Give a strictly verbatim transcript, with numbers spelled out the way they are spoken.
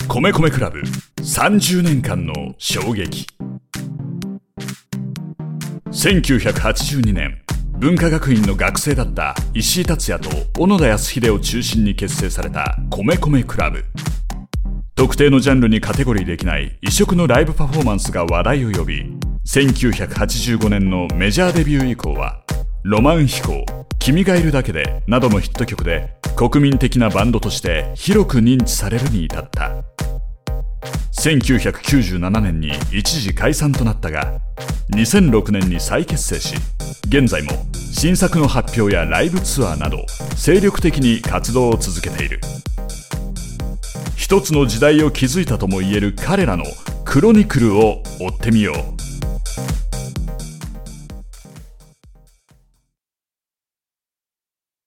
米米クラブさんじゅうねんかんの衝撃。せんきゅうひゃくはちじゅうにねん、文化学院の学生だった石井達也と小野田康秀を中心に結成された米米クラブ。特定のジャンルにカテゴリーできない異色のライブパフォーマンスが話題を呼び、せんきゅうひゃくはちじゅうごねんのメジャーデビュー以降はロマン飛行、君がいるだけでなどのヒット曲で国民的なバンドとして広く認知されるに至った。せんきゅうひゃくきゅうじゅうななねんに一時解散となったが、にせんろくねんに再結成し、現在も新作の発表やライブツアーなど精力的に活動を続けている。一つの時代を築いたともいえる彼らのクロニクルを追ってみよう。